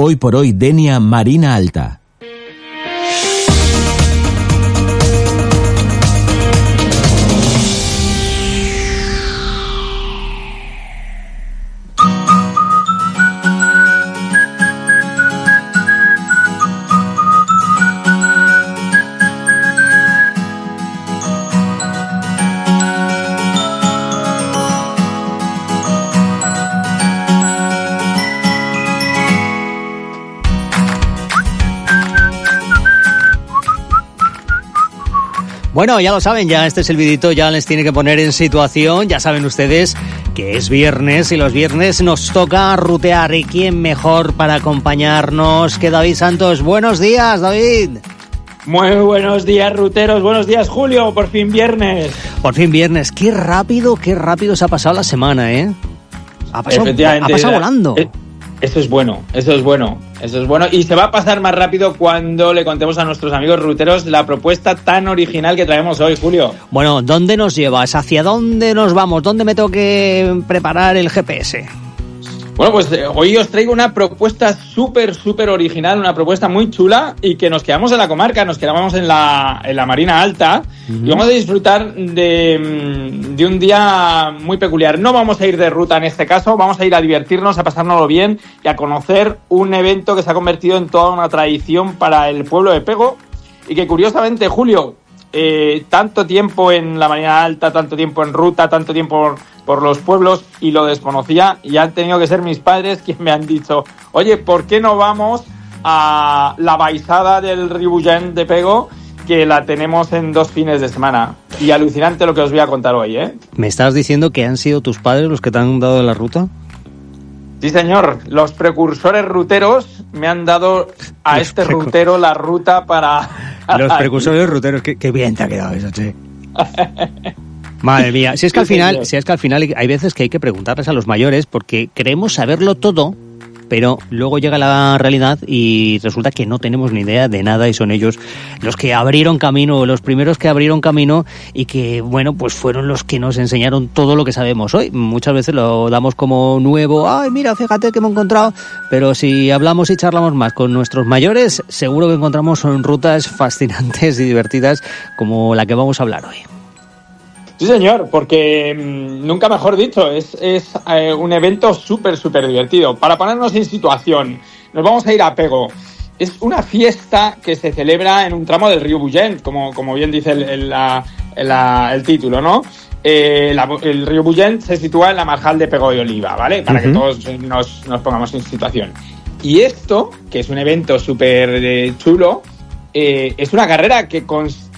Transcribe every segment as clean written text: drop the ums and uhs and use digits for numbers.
Hoy por hoy Denia Marina Alta. Bueno, ya lo saben, ya este es el vidito, ya les tiene que poner en situación. Ya saben ustedes que es viernes y los viernes nos toca rutear. ¿Y quién mejor para acompañarnos que David Santos? Buenos días, David. Muy buenos días, ruteros. Buenos días, Julio. Por fin viernes. Por fin viernes. Qué rápido se ha pasado la semana, ¿eh? Ha pasado volando. Eso es bueno. Y se va a pasar más rápido cuando le contemos a nuestros amigos ruteros la propuesta tan original que traemos hoy, Julio. Bueno, ¿dónde nos llevas? ¿Hacia dónde nos vamos? ¿Dónde me tengo que preparar el GPS? Bueno, pues hoy os traigo una propuesta súper original, una propuesta muy chula y que nos quedamos en la comarca, nos quedamos en la Marina Alta y vamos a disfrutar de un día muy peculiar. No vamos a ir de ruta en este caso, vamos a ir a divertirnos, a pasárnoslo bien y a conocer un evento que se ha convertido en toda una tradición para el pueblo de Pego y que curiosamente, Julio, tanto tiempo en la Marina Alta, tanto tiempo en ruta, tanto tiempo por los pueblos y lo desconocía y han tenido que ser mis padres quienes me han dicho, oye, ¿por qué no vamos a la baixada del Ribullén de Pego, que la tenemos en 2 fines de semana? Y alucinante lo que os voy a contar hoy, ¿eh? ¿Me estás diciendo que han sido tus padres los que te han dado la ruta? Sí, señor. Los precursores ruteros me han dado a este rutero la ruta para... Los precursores ruteros, qué bien te ha quedado eso, che. Madre mía, si es que al final hay veces que hay que preguntarles a los mayores porque creemos saberlo todo, pero luego llega la realidad y resulta que no tenemos ni idea de nada y son ellos los que abrieron camino, los primeros que abrieron camino y que, bueno, pues fueron los que nos enseñaron todo lo que sabemos hoy. Muchas veces lo damos como nuevo, ay, mira, fíjate que hemos encontrado, pero si hablamos y charlamos más con nuestros mayores, seguro que encontramos rutas fascinantes y divertidas como la que vamos a hablar hoy. Sí, señor, porque nunca mejor dicho, es un evento súper divertido. Para ponernos en situación, nos vamos a ir a Pego. Es una fiesta que se celebra en un tramo del río Bullent, como bien dice el título, ¿no? El río Bullent se sitúa en la marjal de Pego de Oliva, ¿vale? Para que todos nos pongamos en situación. Y esto, que es un evento súper chulo, es una carrera que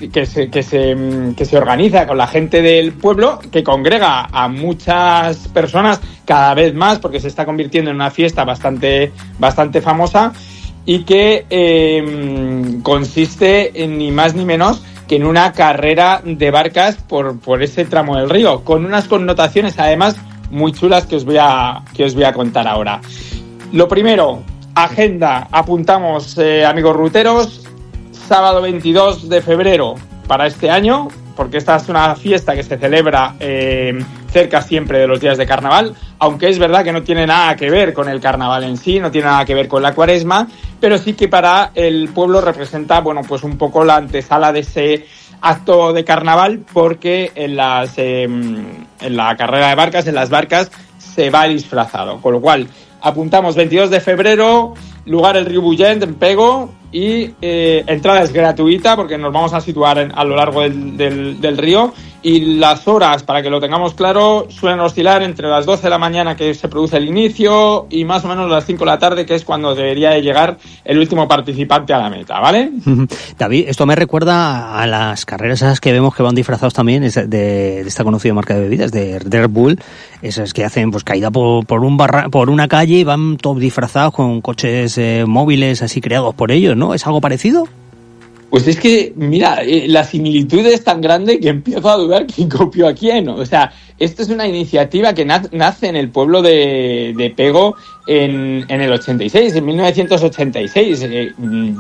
se organiza con la gente del pueblo, que congrega a muchas personas cada vez más, porque se está convirtiendo en una fiesta bastante famosa y que consiste en ni más ni menos que en una carrera de barcas por ese tramo del río, con unas connotaciones además muy chulas que os voy a contar ahora. Lo primero, agenda, apuntamos, amigos ruteros, sábado 22 de febrero para este año, porque esta es una fiesta que se celebra cerca siempre de los días de carnaval, aunque es verdad que no tiene nada que ver con el carnaval en sí, no tiene nada que ver con la cuaresma, pero sí que para el pueblo representa, bueno, pues un poco la antesala de ese acto de carnaval, porque en la carrera de barcas, en las barcas, se va disfrazado, con lo cual apuntamos 22 de febrero, lugar el río Bullent en Pego, y entrada es gratuita porque nos vamos a situar a lo largo del río, y las horas, para que lo tengamos claro, suelen oscilar entre las 12 de la mañana, que se produce el inicio, y más o menos las 5 de la tarde, que es cuando debería de llegar el último participante a la meta, ¿vale? David, esto me recuerda a las carreras esas que vemos que van disfrazados también de esta conocida marca de bebidas, de Red Bull, esas que hacen pues caída por una calle y van todos disfrazados con coches móviles así creados por ellos, ¿no? ¿Es algo parecido? Pues es que, mira, la similitud es tan grande que empiezo a dudar quién copió a quién. O sea, esto es una iniciativa que nace en el pueblo de Pego en el 86, en 1986.